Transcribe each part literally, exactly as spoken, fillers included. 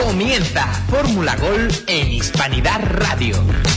Comienza Fórmula Gol en Hispanidad Radio.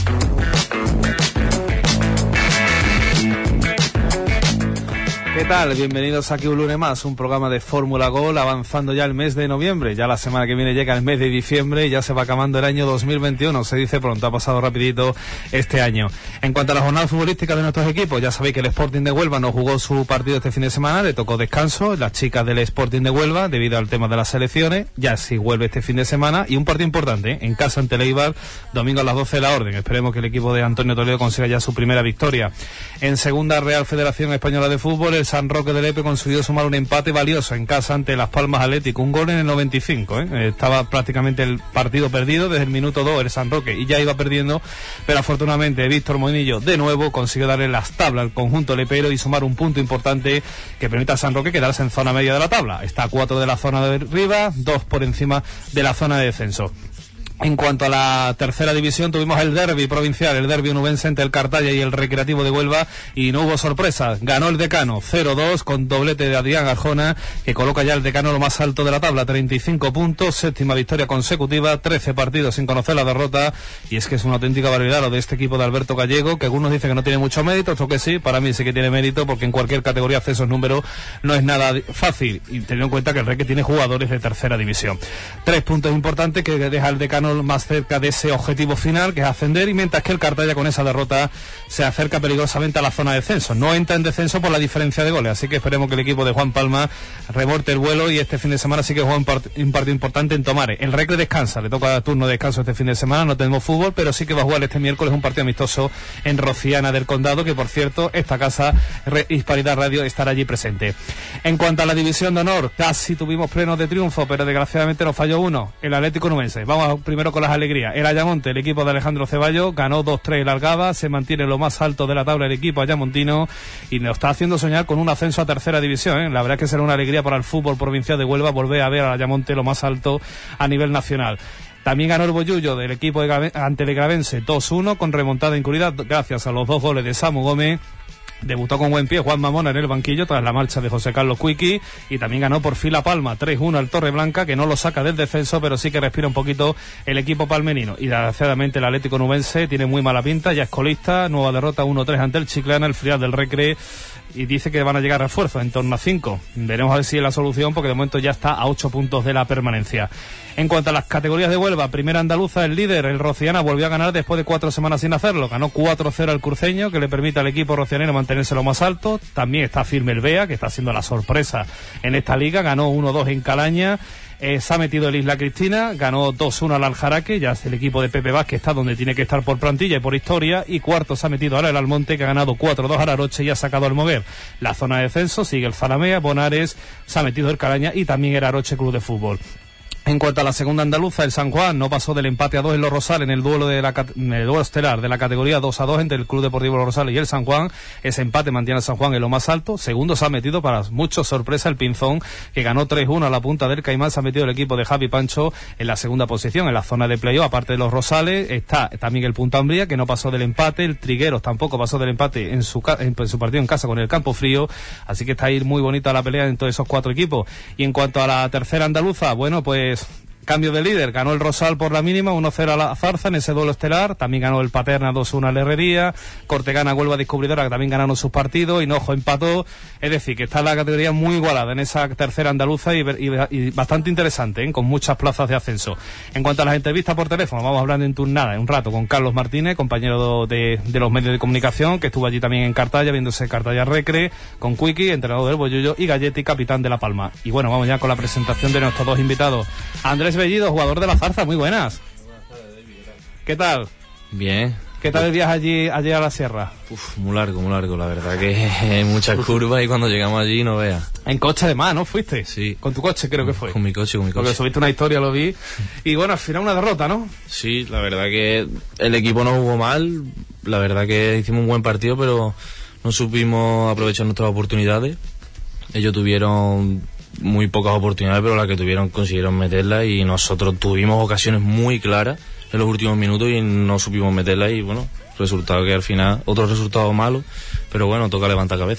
¿Qué tal? Bienvenidos aquí un lunes más, un programa de Fórmula Gol, avanzando ya el mes de noviembre. Ya la semana que viene llega el mes de diciembre y ya se va acabando el año dos mil veintiuno. Se dice pronto, ha pasado rapidito este año. En cuanto a la jornada futbolística de nuestros equipos, ya sabéis que el Sporting de Huelva no jugó su partido este fin de semana, le tocó descanso. Las chicas del Sporting de Huelva, debido al tema de las selecciones, ya sí vuelve este fin de semana. Y un partido importante, ¿eh? En casa ante el Eibar, domingo a las doce de la orden. Esperemos que el equipo de Antonio Toledo consiga ya su primera victoria. En segunda Real Federación Española de Fútbol, el San Roque de Lepe consiguió sumar un empate valioso en casa ante Las Palmas Atlético, un gol en el noventa y cinco, ¿eh? Estaba prácticamente el partido perdido desde el minuto dos el San Roque y ya iba perdiendo, pero afortunadamente Víctor Moinillo de nuevo consiguió darle las tablas al conjunto lepero y sumar un punto importante que permita a San Roque quedarse en zona media de la tabla. Está a cuatro de la zona de arriba, dos por encima de la zona de descenso. En cuanto a la tercera división, tuvimos el derbi provincial, el derbi onubense entre el Cartaya y el Recreativo de Huelva, y no hubo sorpresa. Ganó el Decano cero dos con doblete de Adrián Arjona, que coloca ya el Decano lo más alto de la tabla, treinta y cinco puntos, séptima victoria consecutiva, trece partidos sin conocer la derrota, y es que es una auténtica barbaridad lo de este equipo de Alberto Gallego, que algunos dicen que no tiene mucho mérito, otros que sí. Para mí sí que tiene mérito, porque en cualquier categoría hacer esos números no es nada fácil, y teniendo en cuenta que el Reque tiene jugadores de tercera división. Tres puntos importantes que deja el Decano más cerca de ese objetivo final, que es ascender, y mientras que el Cartaya con esa derrota se acerca peligrosamente a la zona de descenso. No entra en descenso por la diferencia de goles, así que esperemos que el equipo de Juan Palma reborte el vuelo y este fin de semana sí que juega un, part- un partido importante en Tomares. El Recre descansa, le toca turno de descanso este fin de semana, no tenemos fútbol, pero sí que va a jugar este miércoles un partido amistoso en Rociana del Condado, que por cierto esta casa Re- Hispanidad Radio estará allí presente. En cuanto a la división de honor, casi tuvimos plenos de triunfo, pero desgraciadamente nos falló uno, el Atlético Onubense. Vamos primero con las alegría. El Ayamonte, el equipo de Alejandro Ceballos, ganó dos tres el Algaba, se mantiene lo más alto de la tabla el equipo ayamontino y nos está haciendo soñar con un ascenso a tercera división, ¿eh? La verdad es que será una alegría para el fútbol provincial de Huelva volver a ver al Ayamonte lo más alto a nivel nacional. También ganó el Bollullo del equipo de Grave, ante el Gravense dos uno con remontada en Curidad gracias a los dos goles de Samu Gómez. Debutó con buen pie Juan Mamona en el banquillo tras la marcha de José Carlos Cuiqui, y también ganó por fin La Palma tres uno al Torreblanca, que no lo saca del descenso, pero sí que respira un poquito el equipo palmenino. Y desgraciadamente el Atlético Onubense tiene muy mala pinta, ya es colista, nueva derrota uno tres ante el Chiclana, el filial del Recre, y dice que van a llegar refuerzos en torno a cinco. Veremos a ver si es la solución, porque de momento ya está a ocho puntos de la permanencia. En cuanto a las categorías de Huelva, primera andaluza, el líder, el Rociana, volvió a ganar después de cuatro semanas sin hacerlo. Ganó cuatro cero al Cruceño, que le permite al equipo rocianero mantenerse lo más alto. También está firme el Bea, que está siendo la sorpresa en esta liga. Ganó uno dos en Calaña. Eh, se ha metido el Isla Cristina, ganó dos uno al Aljaraque, ya es el equipo de Pepe Vázquez, está donde tiene que estar por plantilla y por historia, y cuarto se ha metido ahora el Almonte, que ha ganado cuatro dos al Aroche y ha sacado al Moguer. La zona de descenso sigue el Zalamea, Bonares, se ha metido el Calaña y también el Aroche Club de Fútbol. En cuanto a la segunda andaluza, el San Juan no pasó del empate a dos en Los Rosales en el duelo de la en el duelo estelar de la categoría dos a dos entre el Club Deportivo Los Rosales y el San Juan. Ese empate mantiene al San Juan en lo más alto. Segundo se ha metido, para mucho sorpresa, el Pinzón, que ganó tres uno a la Punta del Caimán. Se ha metido el equipo de Javi Pancho en la segunda posición, en la zona de playoff. Aparte de Los Rosales, está también el Punta Umbría, que no pasó del empate. El Trigueros tampoco pasó del empate en su, en, en su partido en casa con el Campo Frío. Así que está ahí muy bonita la pelea entre esos cuatro equipos. Y en cuanto a la tercera andaluza, bueno, pues cambio de líder, ganó el Rosal por la mínima, uno cero a la Zarza en ese duelo estelar, también ganó el Paterna dos uno a la Herrería, Cortegana Huelva Descubridora, que también ganaron sus partidos, Hinojo empató, es decir, que está la categoría muy igualada en esa tercera andaluza y, y, y bastante interesante, ¿eh? Con muchas plazas de ascenso. En cuanto a las entrevistas por teléfono, vamos a hablar en turnada, en un rato, con Carlos Martínez, compañero de, de los medios de comunicación, que estuvo allí también en Cartaya, viéndose Cartaya Recre, con Cuiqui, entrenador del Bollullo, y Galletti, capitán de La Palma. Y bueno, vamos ya con la presentación de nuestros dos invitados. Andrés Bellido, jugador de la Zarza, muy buenas. Buenas tardes, David. ¿Qué tal? Bien. ¿Qué tal el viaje allí, allí a la sierra? Uf, muy largo, muy largo, la verdad que hay muchas curvas y cuando llegamos allí no veas. En coche además, ¿no? ¿Fuiste? Sí. Con tu coche creo que fue. Con mi coche, con mi coche. Porque subiste una historia, lo vi. Y bueno, al final una derrota, ¿no? Sí, la verdad que el equipo no jugó mal, la verdad que hicimos un buen partido, pero no supimos aprovechar nuestras oportunidades. Ellos tuvieron muy pocas oportunidades, pero las que tuvieron consiguieron meterlas y nosotros tuvimos ocasiones muy claras en los últimos minutos y no supimos meterlas y bueno, resultado que al final, otro resultado malo, pero bueno, toca levantar cabeza.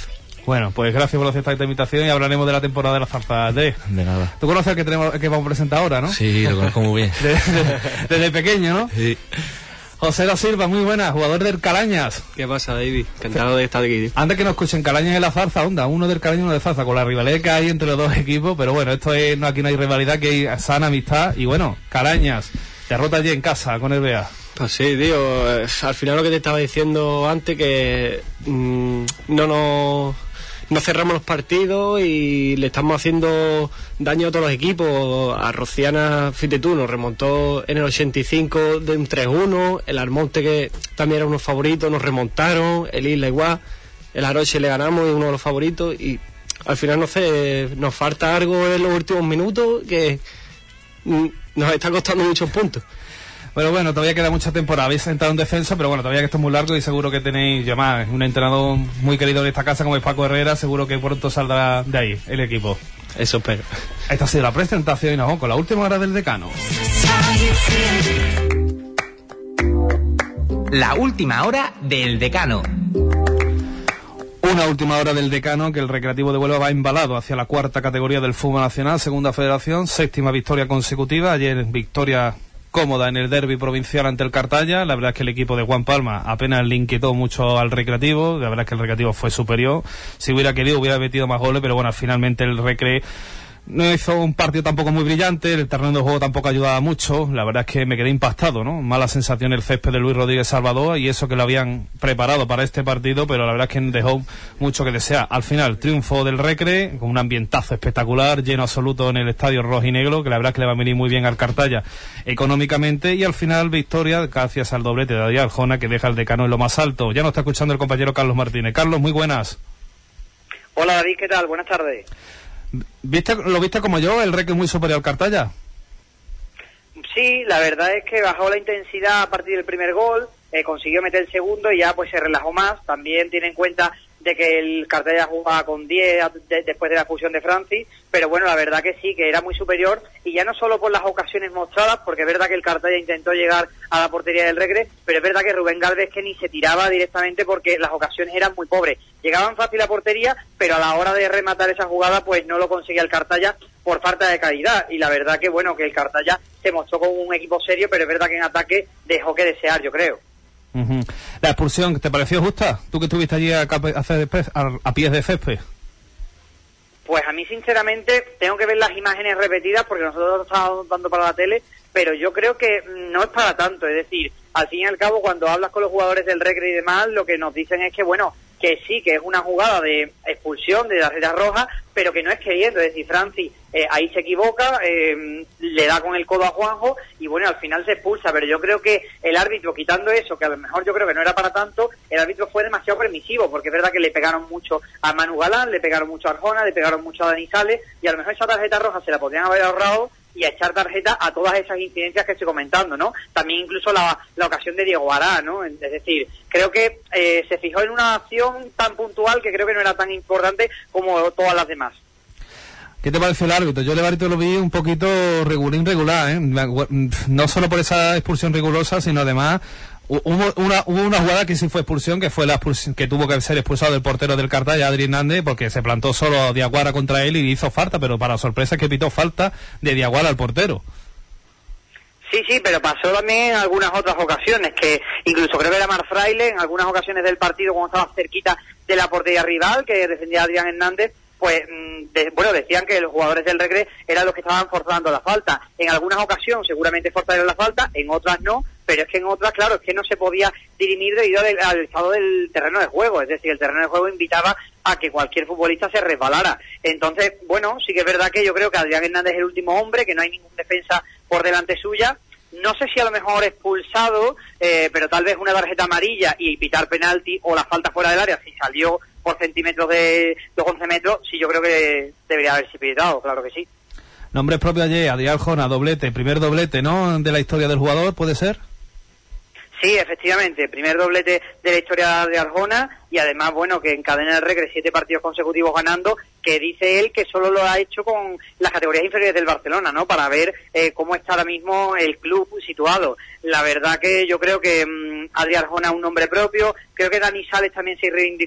Bueno, pues gracias por aceptar esta invitación y hablaremos de la temporada de la zarza. De, de nada. Tú conoces al que, tenemos, que vamos a presentar ahora, ¿no? Sí, lo conozco muy bien. de, de, desde pequeño, ¿no? Sí. José da Silva, muy buenas, jugador del Calañas. ¿Qué pasa, David? Encantado de estar aquí. Antes que nos escuchen, Calañas y la zarza, onda, uno del Calañas y uno de zarza, con la rivalidad que hay entre los dos equipos, pero bueno, esto es, no, aquí no hay rivalidad, que hay sana amistad, y bueno, Calañas, derrota allí en casa con el B A. Pues sí, tío, al final lo que te estaba diciendo antes, que mmm, no nos... no cerramos los partidos y le estamos haciendo daño a todos los equipos. A Rociana, fíjate tú, nos remontó en el ochenta y cinco de un tres uno, el Almonte, que también era uno favorito, nos remontaron, el Isla igual, el Aroche le ganamos, y uno de los favoritos, y al final no sé, nos falta algo en los últimos minutos que mm, nos está costando muchos puntos. Pero bueno, todavía queda mucha temporada. Habéis entrado en defensa, pero bueno, todavía que esto es muy largo y seguro que tenéis, yo más, un entrenador muy querido de esta casa como es Paco Herrera, seguro que pronto saldrá de ahí el equipo. Eso espero. Esta ha sido la presentación y nos vamos con la última hora del decano. La última hora del decano. Una última hora del decano, que el Recreativo de Huelva va embalado hacia la cuarta categoría del fútbol nacional, segunda federación, séptima victoria consecutiva. Ayer victoria cómoda en el derbi provincial ante el Cartaya. La verdad es que el equipo de Juan Palma apenas le inquietó mucho al Recreativo. La verdad es que el Recreativo fue superior. Si hubiera querido hubiera metido más goles, pero bueno, finalmente el Recre no hizo un partido tampoco muy brillante, el terreno de juego tampoco ayudaba mucho. La verdad es que me quedé impactado, ¿no? Mala sensación el césped de Luis Rodríguez Salvador, y eso que lo habían preparado para este partido, pero la verdad es que dejó mucho que desear. Al final, triunfo del Recre, con un ambientazo espectacular, lleno absoluto en el estadio rojinegro, que la verdad es que le va a venir muy bien al Cartaya económicamente, y al final victoria gracias al doblete de Adrián Arjona, que deja al decano en lo más alto. Ya nos está escuchando el compañero Carlos Martínez. Carlos, muy buenas. Hola David, ¿qué tal? Buenas tardes. ¿Viste, ¿Lo viste como yo, el Recre muy superior al Cartaya? Sí, la verdad es que bajó la intensidad a partir del primer gol, eh, consiguió meter el segundo y ya pues se relajó más. También tiene en cuenta de que el Cartaya jugaba con diez de, después de la expulsión de Francis, pero bueno, la verdad que sí, que era muy superior, y ya no solo por las ocasiones mostradas, porque es verdad que el Cartaya intentó llegar a la portería del Recre, pero es verdad que Rubén Galvez que ni se tiraba directamente porque las ocasiones eran muy pobres. Llegaban fácil a portería, pero a la hora de rematar esa jugada pues no lo conseguía el Cartaya por falta de calidad, y la verdad que bueno, que el Cartaya se mostró como un equipo serio, pero es verdad que en ataque dejó que desear, yo creo. Uh-huh. La expulsión, ¿te pareció justa? Tú que estuviste allí a, a, a pies de césped. Pues a mí sinceramente tengo que ver las imágenes repetidas porque nosotros lo estábamos dando para la tele, pero yo creo que no es para tanto. Es decir, al fin y al cabo, cuando hablas con los jugadores del Recre y demás, lo que nos dicen es que bueno, que sí, que es una jugada de expulsión, de tarjeta roja, pero que no es queriendo. Es decir, Francis eh, ahí se equivoca, eh, le da con el codo a Juanjo y bueno, al final se expulsa. Pero yo creo que el árbitro, quitando eso, que a lo mejor yo creo que no era para tanto, el árbitro fue demasiado permisivo, porque es verdad que le pegaron mucho a Manu Galán, le pegaron mucho a Arjona, le pegaron mucho a Dani Sales, y a lo mejor esa tarjeta roja se la podrían haber ahorrado y a echar tarjeta a todas esas incidencias que estoy comentando, ¿no? También incluso la, la ocasión de Diego Ará, ¿no? Es decir, creo que eh, se fijó en una acción tan puntual que creo que no era tan importante como todas las demás. ¿Qué te pareció el árbitro? Yo el árbitro lo vi un poquito regular, irregular, ¿eh? No solo por esa expulsión rigurosa, sino además hubo una, hubo una jugada que sí fue expulsión, que fue la expulsión, que tuvo que ser expulsado el portero del Cartaya, Adri Hernández, porque se plantó solo Diaguara contra él y hizo falta, pero para sorpresa es que pitó falta de Diaguara al portero. Sí, sí, pero pasó también en algunas otras ocasiones, que incluso creo que era Mar Fraile, en algunas ocasiones del partido, cuando estaba cerquita de la portería rival, que defendía a Adrián Hernández, pues, de, bueno, decían que los jugadores del Recre eran los que estaban forzando la falta. En algunas ocasiones seguramente forzaron la falta, en otras no, pero es que en otras, claro, es que no se podía dirimir debido al, al estado del terreno de juego. Es decir, el terreno de juego invitaba a que cualquier futbolista se resbalara. Entonces, bueno, sí que es verdad que yo creo que Adrián Hernández es el último hombre, que no hay ningún defensa por delante suya. No sé si a lo mejor expulsado, eh, pero tal vez una tarjeta amarilla y pitar penalti o la falta fuera del área si salió por centímetros de los once metros, sí, yo creo que debería haberse pitado, claro que sí. Nombres propios ayer, Adrián Arjona, doblete, primer doblete, ¿no?, de la historia del jugador, ¿puede ser? Sí, efectivamente, primer doblete de la historia de Arjona, y además, bueno, que encadena el Recre siete partidos consecutivos ganando, que dice él que solo lo ha hecho con las categorías inferiores del Barcelona, ¿no?, para ver eh, cómo está ahora mismo el club situado. La verdad que yo creo que mmm, Adrián Arjona es un nombre propio, creo que Dani Sales también se reivindicó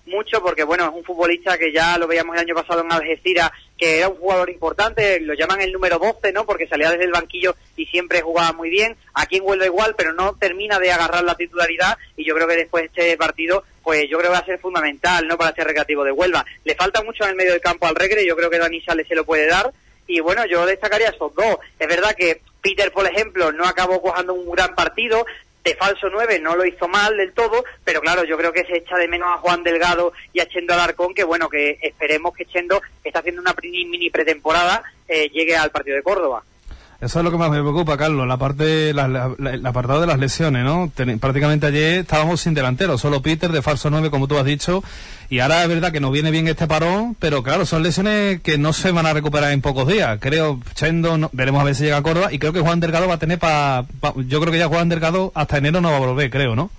mucho porque, bueno, es un futbolista que ya lo veíamos el año pasado en Algeciras, que era un jugador importante, lo llaman el número doce, ¿no? Porque salía desde el banquillo y siempre jugaba muy bien. Aquí en Huelva igual, pero no termina de agarrar la titularidad, y yo creo que después de este partido, pues yo creo que va a ser fundamental, ¿no? Para este Recreativo de Huelva. Le falta mucho en el medio del campo al Recre, yo creo que Dani Sales se lo puede dar, y bueno, yo destacaría esos dos. Es verdad que Peter, por ejemplo, no acabó cojando un gran partido, de falso nueve no lo hizo mal del todo, pero claro, yo creo que se echa de menos a Juan Delgado y a Chendo Alarcón, que bueno, que esperemos que Chendo, que está haciendo una mini, mini pretemporada, eh, llegue al partido de Córdoba. Eso es lo que más me preocupa, Carlos, la parte, la, la, la, el apartado de las lesiones, ¿no? Ten, prácticamente ayer estábamos sin delantero, solo Peter de falso nueve, como tú has dicho, y ahora es verdad que nos viene bien este parón, pero claro, son lesiones que no se van a recuperar en pocos días. Creo, Chendo, no, veremos a ver si llega a Córdoba, y creo que Juan Delgado va a tener para, pa, yo creo que ya Juan Delgado hasta enero no va a volver, creo, ¿no?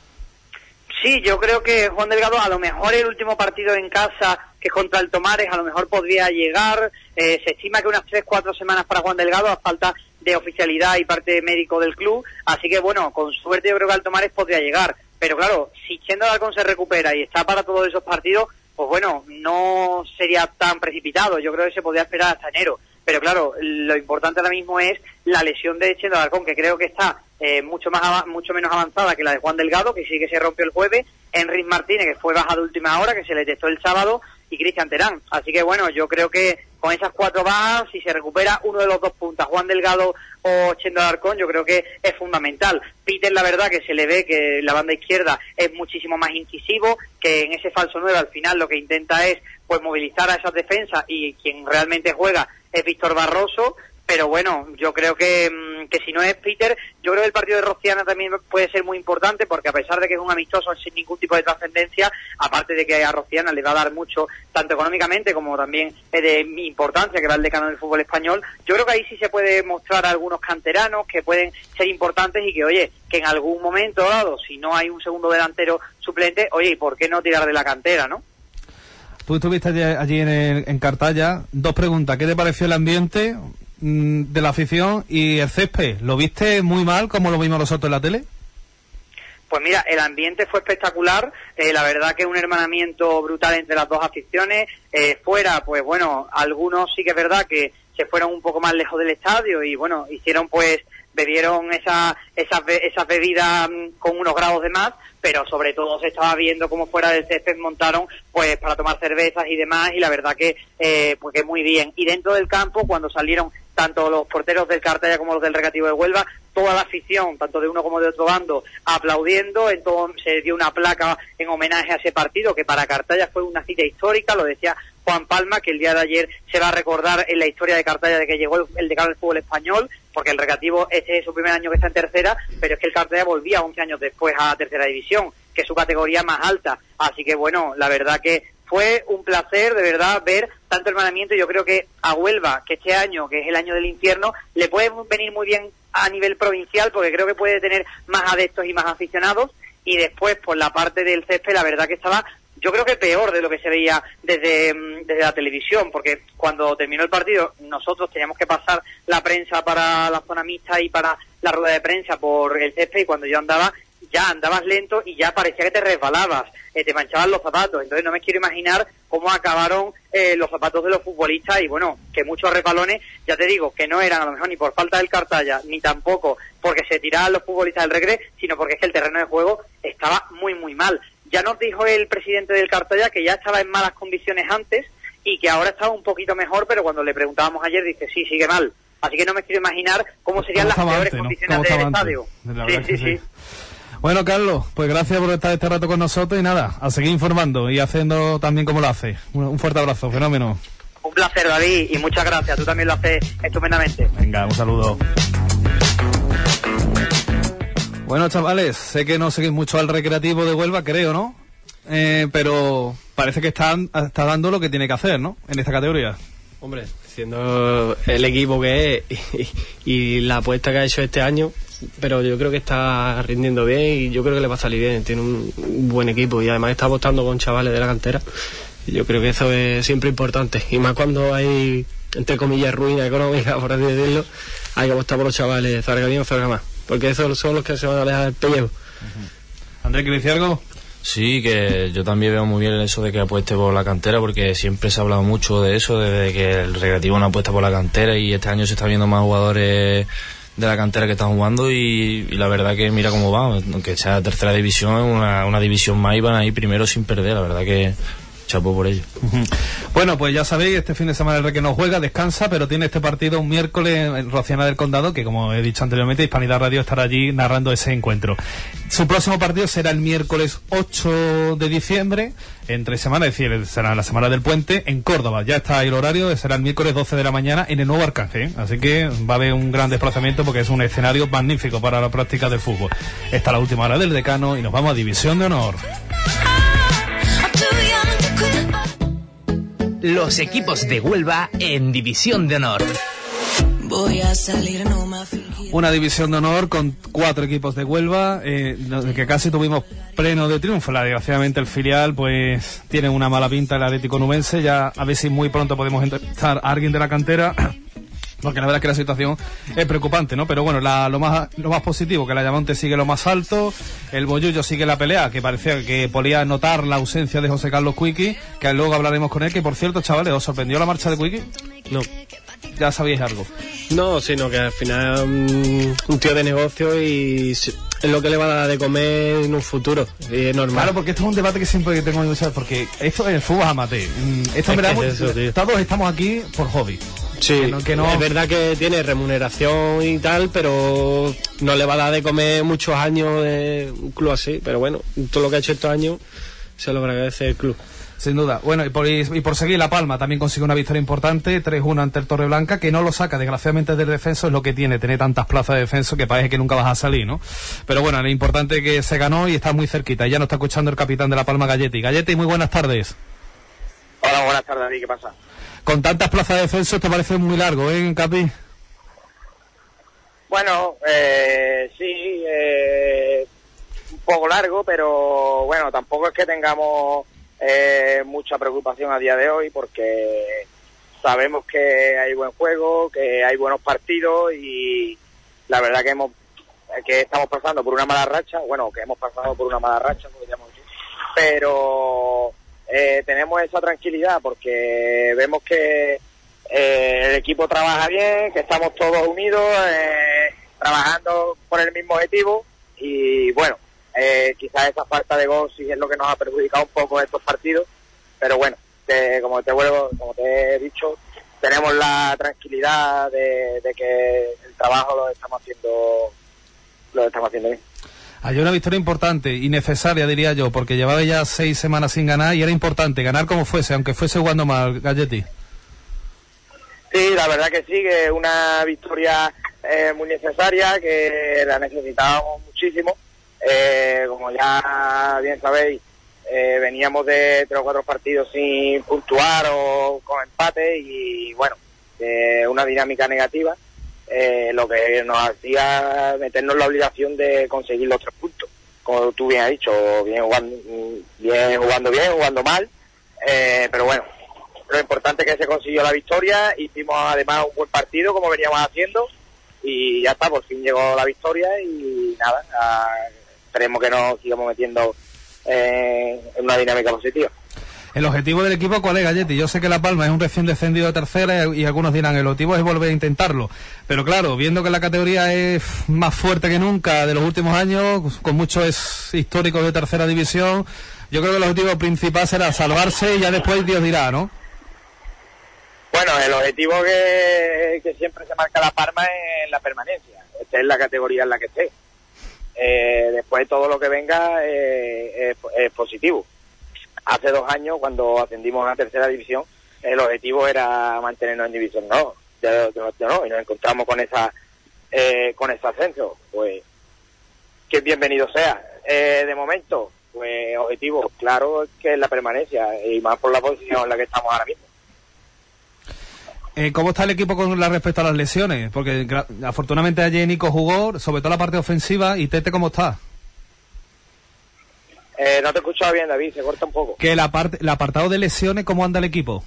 Sí, yo creo que Juan Delgado, a lo mejor el último partido en casa, que es contra el Tomares, a lo mejor podría llegar. Eh, se estima que unas tres, cuatro semanas para Juan Delgado, a falta de oficialidad y parte médico del club. Así que bueno, con suerte yo creo que al Tomares podría llegar. Pero claro, si Chendo Alarcón se recupera y está para todos esos partidos, pues bueno, no sería tan precipitado. Yo creo que se podría esperar hasta enero. Pero claro, lo importante ahora mismo es la lesión de Chendo Alarcón, que creo que está eh, mucho más mucho menos avanzada que la de Juan Delgado, que sí que se rompió el jueves, Enric Martínez, que fue baja de última hora, que se le testó el sábado, y Cristian Terán. Así que bueno, yo creo que con esas cuatro bajas, si se recupera uno de los dos puntas, Juan Delgado o Chendo Alarcón, yo creo que es fundamental. Peter, la verdad que se le ve que la banda izquierda es muchísimo más incisivo, que en ese falso nueve al final lo que intenta es pues movilizar a esas defensas, y quien realmente juega es Víctor Barroso. Pero bueno, yo creo que, que si no es Peter, yo creo que el partido de Rociana también puede ser muy importante, porque a pesar de que es un amistoso sin ningún tipo de trascendencia, aparte de que a Rociana le va a dar mucho, tanto económicamente como también de importancia, que va el decano del fútbol español, yo creo que ahí sí se puede mostrar a algunos canteranos que pueden ser importantes, y que, oye, que en algún momento dado, si no hay un segundo delantero suplente, oye, ¿y por qué no tirar de la cantera, no? Tú estuviste allí, allí en, el, en Cartaya. Dos preguntas. ¿Qué te pareció el ambiente mmm, de la afición y el césped? ¿Lo viste muy mal, como lo vimos nosotros en la tele? Pues mira, el ambiente fue espectacular. Eh, la verdad que un hermanamiento brutal entre las dos aficiones. Eh, fuera, pues bueno, algunos sí que es verdad que se fueron un poco más lejos del estadio y bueno, hicieron pues, bebieron esa, esas, esas bebidas con unos grados de más, pero sobre todo se estaba viendo cómo fuera del césped montaron pues para tomar cervezas y demás, y la verdad que eh, pues que muy bien. Y dentro del campo, cuando salieron tanto los porteros del Cartaya como los del Recreativo de Huelva, toda la afición, tanto de uno como de otro bando, aplaudiendo. Entonces se dio una placa en homenaje a ese partido, que para Cartaya fue una cita histórica, lo decía Juan Palma, que el día de ayer se va a recordar en la historia de Cartaya de que llegó el, el decano del fútbol español, porque el Recreativo este es su primer año que está en tercera, pero es que el Cartaya volvía once años después a tercera división, que es su categoría más alta. Así que bueno, la verdad que fue un placer, de verdad, ver tanto hermanamiento. Yo creo que a Huelva, que este año, que es el año del infierno, le puede venir muy bien a nivel provincial, porque creo que puede tener más adeptos y más aficionados. Y después, por la parte del césped, la verdad que estaba, yo creo que peor de lo que se veía desde, desde la televisión, porque cuando terminó el partido nosotros teníamos que pasar la prensa para la zona mixta y para la rueda de prensa por el césped, y cuando yo andaba, ya andabas lento y ya parecía que te resbalabas, eh, te manchaban los zapatos. Entonces no me quiero imaginar cómo acabaron eh, los zapatos de los futbolistas, y bueno, que muchos resbalones, ya te digo, que no eran a lo mejor ni por falta del Cartaya, ni tampoco porque se tiraban los futbolistas del Recre, sino porque es que el terreno de juego estaba muy muy mal. Ya nos dijo el presidente del Cartaya que ya estaba en malas condiciones antes y que ahora estaba un poquito mejor, pero cuando le preguntábamos ayer dice sí, sigue mal. Así que no me quiero imaginar cómo serían las peores antes, condiciones ¿no? del estadio. Sí, sí, sí, sí. Bueno, Carlos, pues gracias por estar este rato con nosotros y nada, a seguir informando y haciendo también como lo hace. Un fuerte abrazo, fenómeno. Un placer, David, y muchas gracias. Tú también lo haces estupendamente. Venga, un saludo. Bueno, chavales, sé que no seguís mucho al Recreativo de Huelva, creo, ¿no? Eh, pero parece que está, está dando lo que tiene que hacer, ¿no? En esta categoría. Hombre, siendo el equipo que es y, y la apuesta que ha hecho este año, pero yo creo que está rindiendo bien y yo creo que le va a salir bien. Tiene un, un buen equipo y además está apostando con chavales de la cantera. Y yo creo que eso es siempre importante, y más cuando hay, entre comillas, ruina económica, por así decirlo, hay que apostar por los chavales, salga bien o salga más, porque esos son los que se van a dejar el pellejo. Uh-huh. Andrés, ¿quieres decir algo? Sí, que yo también veo muy bien eso de que apueste por la cantera, porque siempre se ha hablado mucho de eso, desde que el Recreativo no apuesta por la cantera, y este año se está viendo más jugadores de la cantera que están jugando, y, y la verdad que mira cómo va, aunque sea tercera división, una, una división más, y van ahí primero sin perder, la verdad que chapó por ello. Uh-huh. Bueno, pues ya sabéis, este fin de semana el Reque no juega, descansa, pero tiene este partido un miércoles en Rociana del Condado, que como he dicho anteriormente, Hispanidad Radio estará allí narrando ese encuentro. Su próximo partido será el miércoles ocho de diciembre, entre semana, es decir, será la semana del puente, en Córdoba. Ya está el horario, será el miércoles doce de la mañana en el nuevo Arcángel, ¿eh? Así que va a haber un gran desplazamiento porque es un escenario magnífico para la práctica del fútbol. Está la última hora del decano y nos vamos a División de Honor. Los equipos de Huelva en División de Honor. Voy a salir, no me afligir. Una división de honor con cuatro equipos de Huelva, eh, que casi tuvimos pleno de triunfo. La, desgraciadamente el filial pues tiene una mala pinta, el Atlético Nubense. Ya a ver si muy pronto podemos entrevistar a alguien de la cantera, porque la verdad es que la situación es preocupante, ¿no? Pero bueno, la, lo más lo más positivo, que la Ayamonte sigue lo más alto, el Bollullo sigue la pelea, que parecía que podía notar la ausencia de José Carlos Cuiqui, que luego hablaremos con él, que por cierto, chavales, ¿os sorprendió la marcha de Cuiqui? No. ¿Ya sabíais algo? No, sino que al final um, un tío de negocio y es lo que le va a dar de comer en un futuro, y es normal. Claro, porque esto es un debate que siempre tengo muchas, porque esto es el fútbol amateur. Esto, Es verdad, que es eso, tío. todos estamos aquí por hobby. Sí, que no, que no... es verdad que tiene remuneración y tal, pero no le va a dar de comer muchos años de un club así. Pero bueno, todo lo que ha hecho estos años se lo agradece el club. Sin duda. Bueno, y por, y por seguir, La Palma también consigue una victoria importante, tres uno ante el Torreblanca, que no lo saca, desgraciadamente, del defenso. Es lo que tiene, tener tantas plazas de defenso que parece que nunca vas a salir, ¿no? Pero bueno, lo importante es que se ganó y está muy cerquita. Y ya nos está escuchando el capitán de La Palma, Galletti. Galletti, muy buenas tardes. Hola, buenas tardes, David, ¿qué pasa? Con tantas plazas de defenso, esto parece muy largo, ¿eh, Capi? Bueno, eh, sí, eh, un poco largo, pero bueno, tampoco es que tengamos eh, mucha preocupación a día de hoy, porque sabemos que hay buen juego, que hay buenos partidos, y la verdad que hemos que estamos pasando por una mala racha, bueno, que hemos pasado por una mala racha, podríamos decir, pero eh, tenemos esa tranquilidad porque vemos que eh, el equipo trabaja bien, que estamos todos unidos, eh, trabajando por el mismo objetivo, y bueno, eh, quizás esa falta de gol sí es lo que nos ha perjudicado un poco en estos partidos, pero bueno, te, como te vuelvo, como te he dicho, tenemos la tranquilidad de, de que el trabajo lo estamos haciendo lo estamos haciendo bien. Hay una victoria importante y necesaria, diría yo, porque llevaba ya seis semanas sin ganar y era importante ganar como fuese, aunque fuese jugando mal, Galletti. Sí, la verdad que sí, que es una victoria eh, muy necesaria, que la necesitábamos muchísimo. Eh, como ya bien sabéis, eh, veníamos de tres o cuatro partidos sin puntuar o con empate, y bueno, eh, una dinámica negativa, eh, lo que nos hacía meternos la obligación de conseguir los tres puntos. Como tú bien has dicho, bien jugando bien, jugando, bien, jugando mal, eh, pero bueno, lo importante es que se consiguió la victoria, hicimos además un buen partido como veníamos haciendo, y ya está, por fin llegó la victoria, y nada, a, esperemos que nos sigamos metiendo eh, en una dinámica positiva. ¿El objetivo del equipo cuál es, Galletti? Yo sé que La Palma es un recién descendido de tercera y algunos dirán el objetivo es volver a intentarlo, pero claro, viendo que la categoría es más fuerte que nunca de los últimos años, con muchos históricos de tercera división, yo creo que el objetivo principal será salvarse y ya después Dios dirá, ¿no? Bueno, el objetivo que, que siempre se marca La Palma es la permanencia, esta es la categoría en la que esté. Eh, después todo lo que venga eh, es, es positivo. Hace dos años, cuando ascendimos a la tercera división, el objetivo era mantenernos en división no, de, de, de, no y nos encontramos con esa eh, con ese ascenso, pues que bienvenido sea. Eh, de momento, pues objetivo claro que es la permanencia, y más por la posición en la que estamos ahora mismo. Eh, ¿Cómo está el equipo con la respecto a las lesiones? Porque afortunadamente ayer Nico jugó, sobre todo la parte ofensiva, y Tete, ¿cómo está? Eh, no te he escuchado bien, David, se corta un poco. Que la parte, el apartado de lesiones, ¿cómo anda el equipo?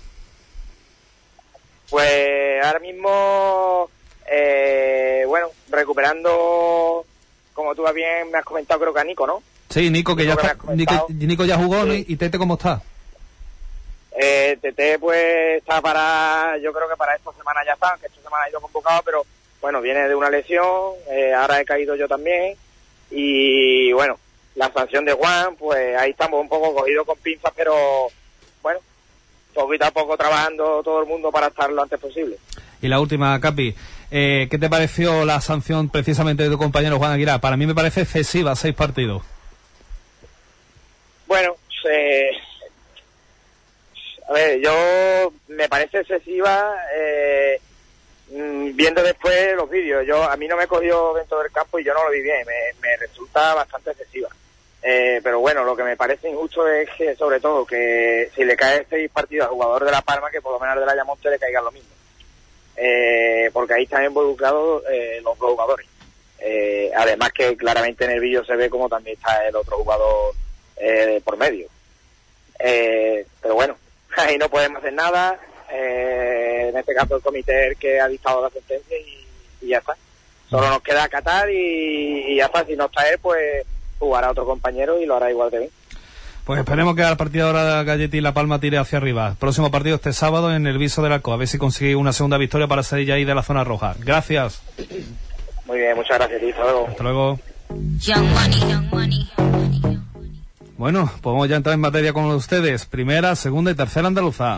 Pues ahora mismo, eh, bueno, recuperando, como tú bien me has comentado, creo que a Nico, ¿no? Sí, Nico, que Nico, ya que está, me has comentado. Nico, Nico ya jugó, Sí. ¿y Tete cómo está? Eh, Tete pues está para, yo creo que para esta semana ya está, que esta semana ha ido convocado, pero bueno, viene de una lesión, eh, ahora he caído yo también, y bueno, la sanción de Juan, pues ahí estamos un poco cogidos con pinzas, pero bueno, poquito a poco trabajando todo el mundo para estar lo antes posible. Y la última, Capi, eh, ¿qué te pareció la sanción precisamente de tu compañero Juan Aguilar? Para mí me parece excesiva, seis partidos. Bueno, eh, a ver, yo me parece excesiva eh, viendo después los vídeos. Yo a mí no me cogió dentro del campo y yo no lo vi bien, me, me resulta bastante excesiva. Eh, pero bueno, lo que me parece injusto es que, sobre todo, que si le cae seis partidos al jugador de La Palma, que por lo menos al de la Ayamonte le caiga lo mismo. Eh, porque ahí están involucrados eh, los dos jugadores. Eh, además que claramente en el vídeo se ve como también está el otro jugador eh, por medio. Eh, pero bueno, ahí no podemos hacer nada. Eh, en este caso el comité el que ha dictado la sentencia y, y ya está. Solo nos queda acatar y, y ya está. Si no está él, pues jugará otro compañero y lo hará igual de bien. Pues esperemos que al partido ahora de Galletti y La Palma tire hacia arriba. Próximo partido este sábado en el Viso del Arco. A ver si consigue una segunda victoria para salir ya ahí de la zona roja. Gracias. Muy bien, muchas gracias. Hasta luego. Hasta luego. Bueno, podemos ya entrar en materia con ustedes. Primera, segunda y tercera andaluza.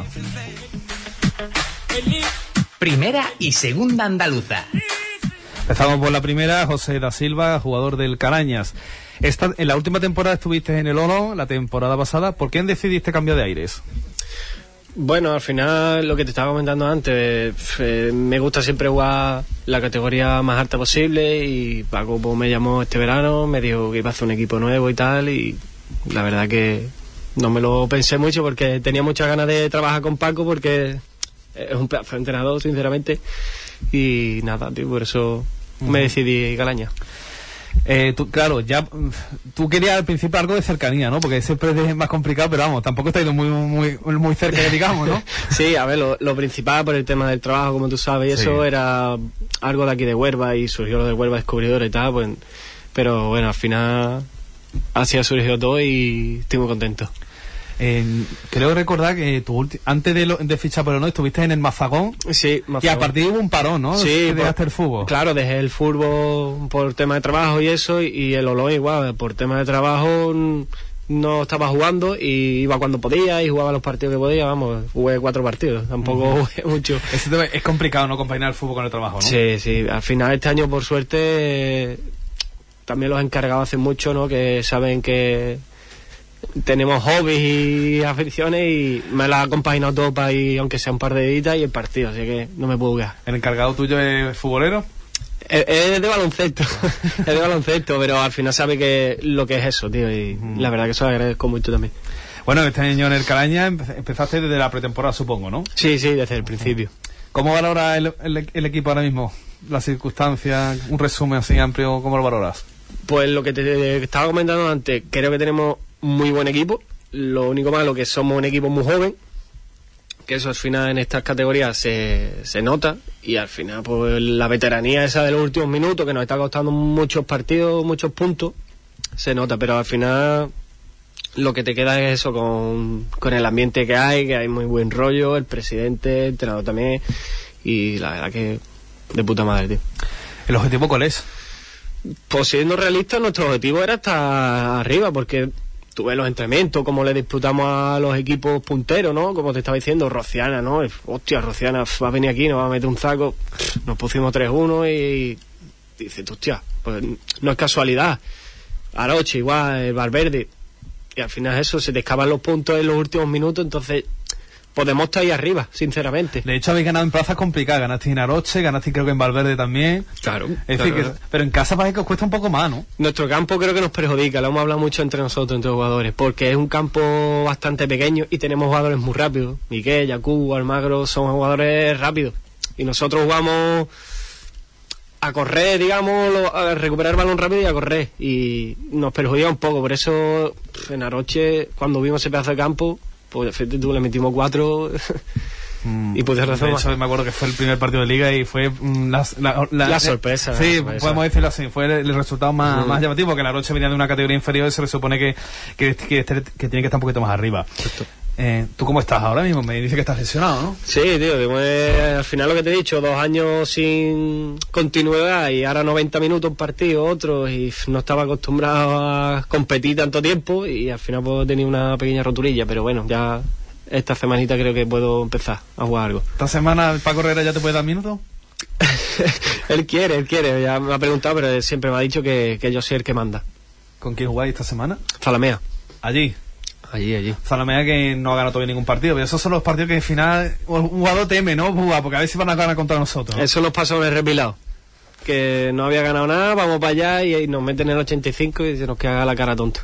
Primera y segunda andaluza. Empezamos por la primera. José da Silva, jugador del Carañas. Esta, en la última temporada estuviste en el Olo, la temporada pasada. ¿Por qué decidiste cambiar de aires? Bueno, al final, lo que te estaba comentando antes, eh, me gusta siempre jugar la categoría más alta posible y Paco pues, me llamó este verano, me dijo que iba a hacer un equipo nuevo y tal, y la verdad que no me lo pensé mucho porque tenía muchas ganas de trabajar con Paco porque es un pedazo de entrenador, sinceramente, y nada, tío, por eso uh-huh. me decidí Calaña. Eh, tú, claro, ya tú querías al principio algo de cercanía, ¿no? Porque siempre es más complicado, pero vamos, tampoco está ido muy muy muy cerca, digamos, ¿no? Sí, a ver, lo, lo principal por el tema del trabajo, como tú sabes, y sí. Eso era algo de aquí de Huelva y surgió lo de Huelva Descubridor y tal, pues, pero bueno, al final así ha surgido todo y estoy muy contento. Eh, creo recordar que tú ulti- antes de, lo, de fichar por el no estuviste en el Mazagón. Sí, Mazagón. Y a partir de hubo un parón, ¿no? Sí, dejaste el fútbol. Claro, dejé el fútbol por tema de trabajo y eso, y, y el Olo igual, por tema de trabajo no estaba jugando y iba cuando podía y jugaba los partidos que podía, vamos, jugué cuatro partidos, tampoco uh-huh. jugué mucho. Es complicado, ¿no? Compaginar el fútbol con el trabajo, ¿no? Sí, sí, al final este año por suerte también los encargados hacen mucho, ¿no? Que saben que tenemos hobbies y aficiones y me la ha compaginado todo para ir, aunque sea un par de editas y el partido, así que no me puedo quedar. ¿El encargado tuyo es futbolero? Es, es de baloncesto, es de baloncesto, pero al final sabe que lo que es eso, tío, y mm. la verdad que eso lo agradezco mucho también. Bueno, este año en el Caraña empezaste desde la pretemporada, supongo, ¿no? Sí, sí, desde el principio. ¿Cómo valora el, el, el equipo ahora mismo? Las circunstancias, un resumen así amplio, ¿cómo lo valoras? Pues lo que te estaba comentando antes, creo que tenemos muy buen equipo, lo único malo que somos un equipo muy joven, que eso al final en estas categorías se, se nota, y al final pues la veteranía esa de los últimos minutos que nos está costando muchos partidos, muchos puntos, se nota, pero al final lo que te queda es eso, con, con el ambiente que hay, que hay muy buen rollo, el presidente, el entrenador también, y la verdad que de puta madre, tío. ¿El objetivo cuál es? Pues siendo realistas, nuestro objetivo era estar arriba, porque tú ves los entrenamientos, como le disputamos a los equipos punteros, ¿no? Como te estaba diciendo, Rociana, ¿no? Hostia, Rociana va a venir aquí, nos va a meter un saco. Nos pusimos tres uno y dices, hostia, pues no es casualidad. Aroche igual, el Valverde. Y al final eso, se te escapan los puntos en los últimos minutos, entonces podemos estar ahí arriba, sinceramente. De hecho, habéis ganado en plazas complicadas. Ganaste en Aroche, ganaste creo que en Valverde también. Claro. Es decir, claro. Que, pero en casa parece que os cuesta un poco más, ¿no? Nuestro campo creo que nos perjudica, lo hemos hablado mucho entre nosotros, entre los jugadores, porque es un campo bastante pequeño y tenemos jugadores muy rápidos. Miquel, Yacu, Almagro, son jugadores rápidos. Y nosotros jugamos a correr, digamos, a recuperar el balón rápido y a correr. Y nos perjudica un poco, por eso en Aroche, cuando vimos ese pedazo de campo, pues de frente tú le metimos cuatro y pude De rezar hecho, me acuerdo que fue el primer partido de Liga y fue mm, la, la, la, La sorpresa, Sí, la sorpresa. podemos decirlo así. Fue el, el resultado más, Mm. más llamativo, porque la Roche venía de una categoría inferior y se le supone que, que, que, que, que tiene que estar un poquito más arriba. Eh, ¿Tú cómo estás ahora mismo? Me dice que estás lesionado, ¿no? Sí, tío, que me- al final lo que te he dicho, dos años sin continuidad y ahora noventa minutos un partido, otro, y f, no estaba acostumbrado a competir tanto tiempo y al final puedo tener una pequeña roturilla, pero bueno, ya esta semanita creo que puedo empezar a jugar algo. ¿Esta semana Paco Herrera ya te puede dar minutos? Él quiere, él quiere, ya me ha preguntado, pero él siempre me ha dicho que, que yo soy el que manda. ¿Con quién jugáis esta semana? Zalamea. Allí. Allí, allí. Zalamea, que no ha ganado todavía ningún partido, pero esos son los partidos que al final un jugador teme, ¿no? Jugar, porque a ver si van a ganar contra nosotros. Eso nos pasó en el repilado. Que no había ganado nada, vamos para allá y, y nos meten en el ochenta y cinco y se nos queda la cara tonta.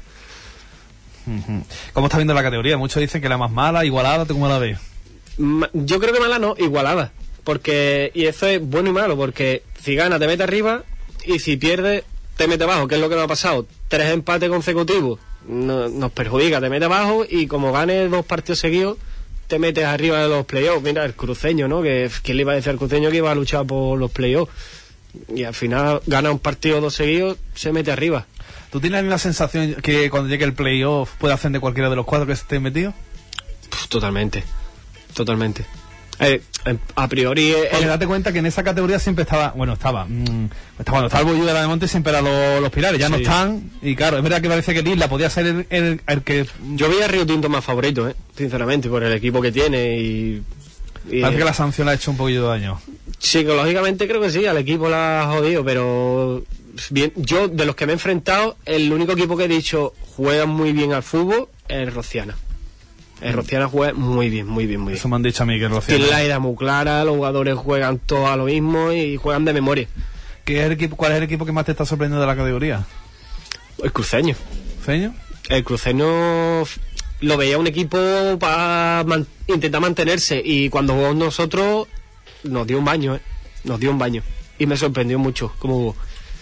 Ujú. ¿Cómo estás viendo la categoría? Muchos dicen que la más mala, igualada, ¿tú cómo la ves? Ma- Yo creo que mala no, igualada. Porque, y eso es bueno y malo, porque si gana te mete arriba y si pierde te mete abajo, que es lo que nos ha pasado. Tres empates consecutivos no- nos perjudica, te mete abajo y como gane dos partidos seguidos te metes arriba de los playoffs. Mira, el cruceño, ¿no? Que, ¿quién le iba a decir al cruceño que iba a luchar por los playoffs? Y al final gana un partido dos seguidos, se mete arriba. ¿Tú tienes la sensación que cuando llegue el playoff puede ascender cualquiera de los cuatro que estén metidos? Puf, totalmente, totalmente. Eh, eh, a priori... eh, Porque date cuenta que en esa categoría siempre estaba, bueno, estaba, mm, estaba cuando estaba el Bollú de la de Monte siempre eran los, los pilares, ya no Sí. están, y claro, es verdad que parece que el Isla podía ser el, el- el que, yo veía a Río Tinto más favorito, eh, sinceramente, por el equipo que tiene y... y, parece eh, que la sanción le ha hecho un poquillo de daño. psicológicamente creo que sí, al equipo la ha jodido, pero bien, yo de los que me he enfrentado, el único equipo que he dicho juega muy bien al fútbol es el Rociana. El Rociana juega muy bien, muy bien, muy Eso bien. me han dicho a mí que lo Tiene hacían. la idea muy clara, los jugadores juegan todos a lo mismo y juegan de memoria. ¿Qué es el equipo, ¿Cuál es el equipo que más te está sorprendiendo de la categoría? El cruceño. ¿Feño? El cruceño lo veía un equipo para man- intentar mantenerse y cuando jugó nosotros nos dio un baño, ¿eh? Nos dio un baño. Y me sorprendió mucho cómo jugó.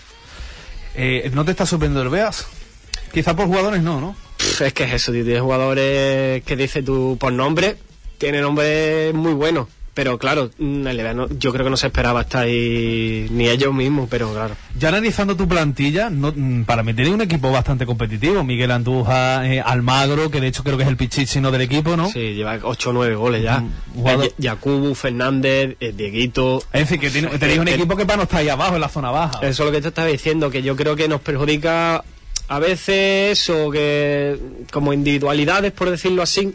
Eh, ¿No te está sorprendiendo el Beas? Quizá por jugadores no, ¿no? Pff, es que es eso, tío. Tienes jugadores que dices tú por nombre, tiene nombres muy buenos. Pero claro, mm, el Levedano, yo creo que no se esperaba estar ahí ni ellos mismos, pero claro. Ya analizando tu plantilla, no, mm, para mí tiene un equipo bastante competitivo. Miguel Andújar, eh, Almagro, que de hecho creo que es el pichichino del equipo, ¿no? Sí, lleva ocho o nueve goles ya. Mm, jugador- Eh, Yacubu, Fernández, eh, Dieguito. En fin, que tiene- tenéis un Eh, equipo que para no estar ahí abajo, en la zona baja. Eso es lo que te estaba diciendo, que yo creo que nos perjudica a veces eso, que como individualidades, por decirlo así,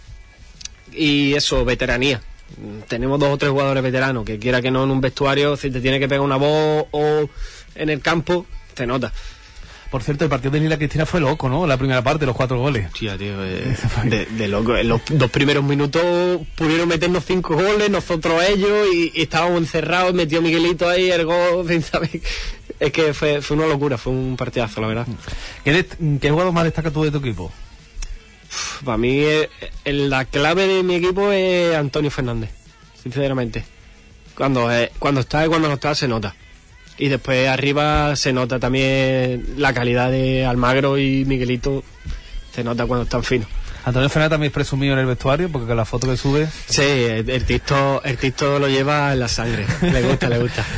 y eso, veteranía. Tenemos dos o tres jugadores veteranos, que quiera que no en un vestuario, si te tiene que pegar una voz o en el campo, te nota. Por cierto, el partido de Lila Cristina fue loco, ¿no? La primera parte, los cuatro goles. Tía, tío, eh, de, de loco. En los dos primeros minutos pudieron meternos cinco goles, nosotros ellos, y, y estábamos encerrados, metió Miguelito ahí, el gol, sin saber. Es que fue, fue una locura, fue un partidazo, la verdad. ¿Qué, dest- ¿Qué jugador más destaca tú de tu equipo? Para mí, eh, el- la clave de mi equipo es Antonio Fernández, sinceramente. Cuando, eh, cuando está y cuando no está, se nota. Y después arriba se nota también la calidad de Almagro y Miguelito, se nota cuando están finos. Antonio Fernández también es presumido en el vestuario, porque con la foto que sube... Sí, el, el tisto, el tisto lo lleva en la sangre. Le gusta, le gusta.